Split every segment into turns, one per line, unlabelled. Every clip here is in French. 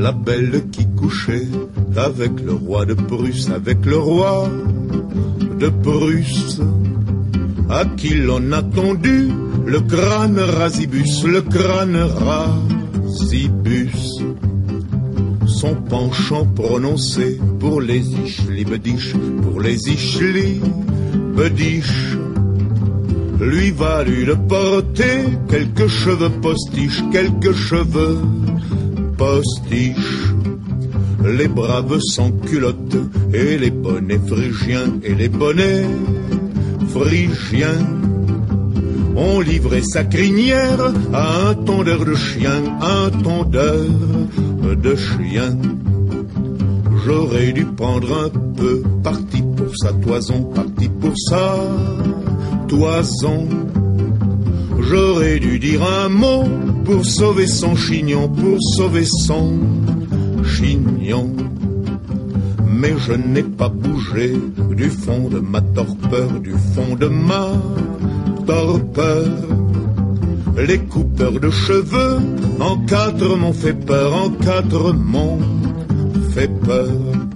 la belle qui couchait avec le roi de Prusse, avec le roi de Prusse, à qui l'on a tendu le crâne rasibus, le crâne rasibus. Son penchant prononcé pour les ischli-bediches, pour les ischli-bediches, lui valut de porter quelques cheveux postiches, quelques cheveux postiches. Les braves sans culottes et les bonnets phrygiens et les bonnets phrygiens ont livré sa crinière à un tondeur de chien, un tondeur de chien. J'aurais dû prendre un peu parti pour sa toison, parti pour sa toison. J'aurais dû dire un mot pour sauver son chignon, pour sauver son chignon. Mais je n'ai pas bougé du fond de ma torpeur, du fond de ma torpeur. Les coupeurs de cheveux en quatre m'ont fait peur, en quatre m'ont fait peur.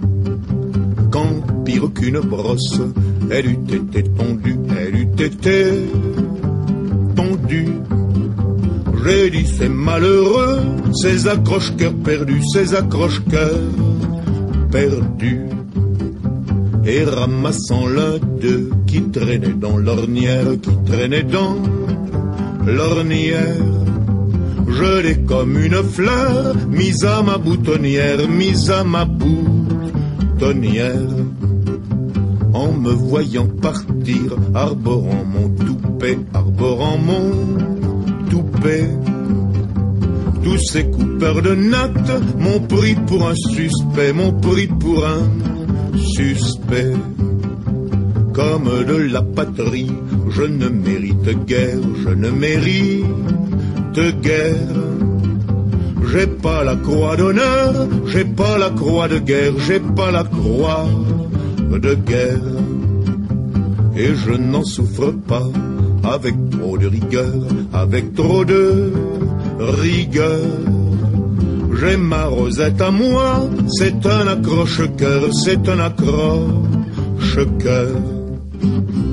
Quand pire qu'une brosse, elle eût été tondue, elle eût été tondue. J'ai dit c'est malheureux, ces accroche-cœurs perdus, ces accroche-cœurs perdus. Et ramassant l'un d'eux qui traînait dans l'ornière, qui traînait dans l'ornière, je l'ai comme une fleur mise à ma boutonnière, mise à ma boutonnière. En me voyant partir, arborant mon toupet, arborant mon toupet, tous ces coupeurs de nattes m'ont pris pour un suspect, m'ont pris pour un suspect. Comme de la patrie, je ne mérite guère, je ne mérite guère. J'ai pas la croix d'honneur, j'ai pas la croix de guerre, j'ai pas la croix de guerre. Et je n'en souffre pas avec trop de rigueur, avec trop de rigueur. J'ai ma Rosette à moi, c'est un accroche-cœur, c'est un accroche-cœur.